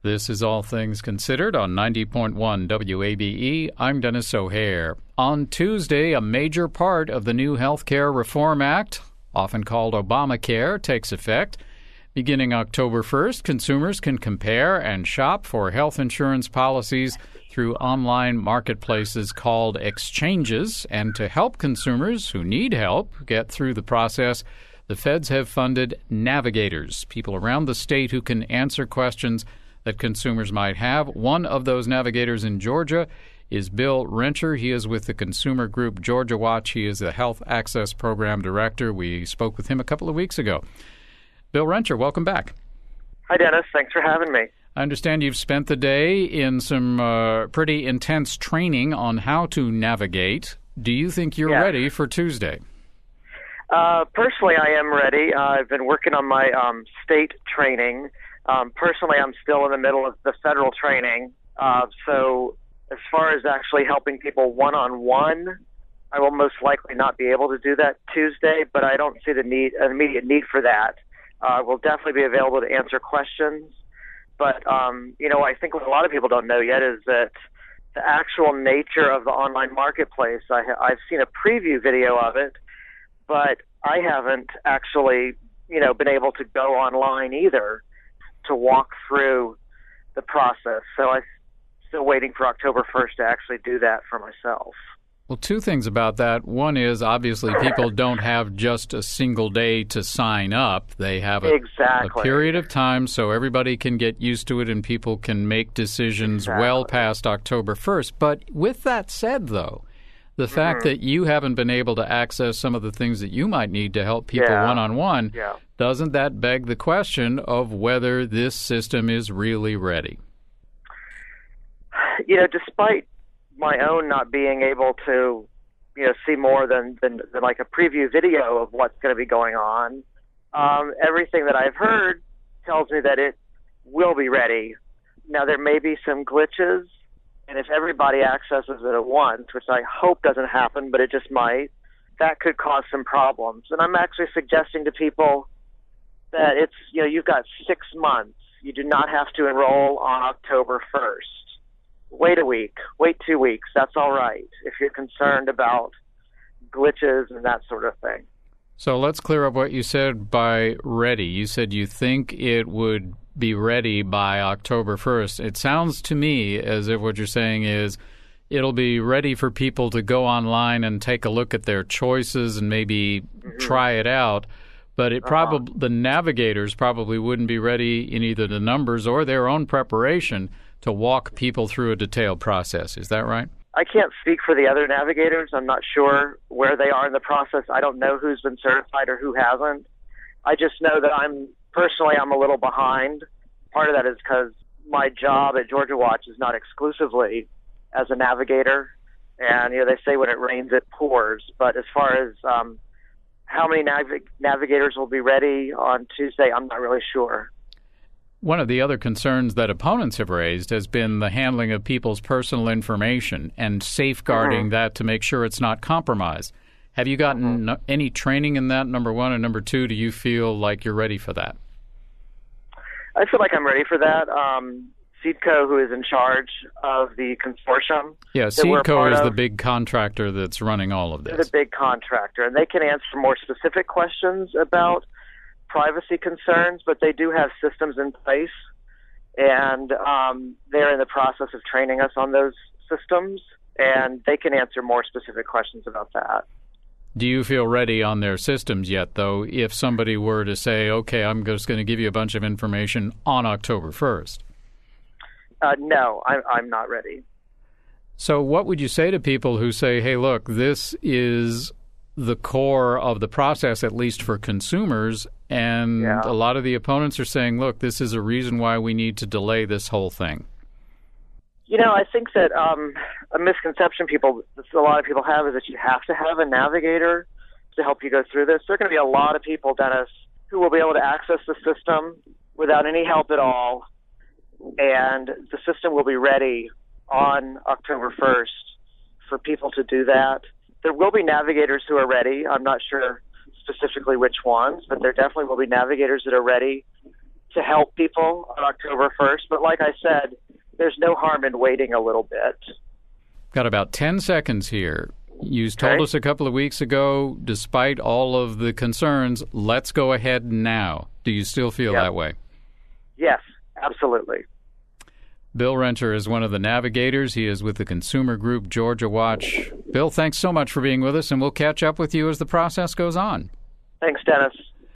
This is All Things Considered on 90.1 WABE. I'm Dennis O'Hare. On Tuesday, a major part of the new Health Care Reform Act, often called Obamacare, takes effect. Beginning October 1st, consumers can compare and shop for health insurance policies through online marketplaces called exchanges. And to help consumers who need help get through the process, the feds have funded navigators, people around the state who can answer questions that consumers might have. One of those navigators in Georgia is Bill Rencher. He is with the consumer group Georgia Watch. He is the Health Access Program Director. We spoke with him a couple of weeks ago. Bill Rencher, welcome back. Hi, Dennis. Thanks for having me. I understand you've spent the day in some pretty intense training on how to navigate. Do you think you're ready for Tuesday? Personally, I am ready. I've been working on my state training. Personally, I'm still in the middle of the federal training. So as far as actually helping people one-on-one, I will most likely not be able to do that Tuesday, but I don't see an immediate need for that. We'll definitely be available to answer questions. But, I think what a lot of people don't know yet is that the actual nature of the online marketplace, I've seen a preview video of it, but I haven't actually, been able to go online either to walk through the process. So I'm still waiting for October 1st to actually do that for myself. Well, two things about that. One is, obviously, people don't have just a single day to sign up. They have a period of time so everybody can get used to it and people can make decisions well past October 1st. But with that said, though, the fact that you haven't been able to access some of the things that you might need to help people one-on-one, doesn't that beg the question of whether this system is really ready? Despite my own not being able to, see more than like a preview video of what's going to be going on, everything that I've heard tells me that it will be ready. Now, there may be some glitches, and if everybody accesses it at once, which I hope doesn't happen, but it just might, that could cause some problems. And I'm actually suggesting to people that it's, you've got 6 months. You do not have to enroll on October 1st. Wait a week, wait 2 weeks. That's all right if you're concerned about glitches and that sort of thing. So let's clear up what you said by ready. You said you think it would be ready by October 1st. It sounds to me as if what you're saying is it'll be ready for people to go online and take a look at their choices and maybe try it out. But the navigators probably wouldn't be ready in either the numbers or their own preparation to walk people through a detailed process. Is that right? I can't speak for the other navigators. I'm not sure where they are in the process. I don't know who's been certified or who hasn't. I just know that I'm a little behind. Part of that is because my job at Georgia Watch is not exclusively as a navigator. And, they say when it rains, it pours. But as far as how many navigators will be ready on Tuesday, I'm not really sure. One of the other concerns that opponents have raised has been the handling of people's personal information and safeguarding that to make sure it's not compromised. Have you gotten any training in that, number one? And number two, do you feel like you're ready for that? I feel like I'm ready for that. Seedco, who is in charge of the consortium. Yeah, Seedco is the big contractor that's running all of this. They're the big contractor, and they can answer more specific questions about privacy concerns, but they do have systems in place, and they're in the process of training us on those systems, and they can answer more specific questions about that. Do you feel ready on their systems yet, though, if somebody were to say, okay, I'm just going to give you a bunch of information on October 1st? No, I'm not ready. So what would you say to people who say, hey, look, this is the core of the process, at least for consumers, and a lot of the opponents are saying, look, this is a reason why we need to delay this whole thing? I think that a misconception a lot of people have is that you have to have a navigator to help you go through this. There are going to be a lot of people, Dennis, who will be able to access the system without any help at all, and the system will be ready on October 1st for people to do that. There will be navigators who are ready. I'm not sure specifically which ones, but there definitely will be navigators that are ready to help people on October 1st. But like I said, there's no harm in waiting a little bit. Got about 10 seconds here. You told us a couple of weeks ago, despite all of the concerns, let's go ahead now. Do you still feel that way? Yes, absolutely. Bill Renter is one of the navigators. He is with the consumer group Georgia Watch. Bill, thanks so much for being with us, and we'll catch up with you as the process goes on. Thanks, Dennis.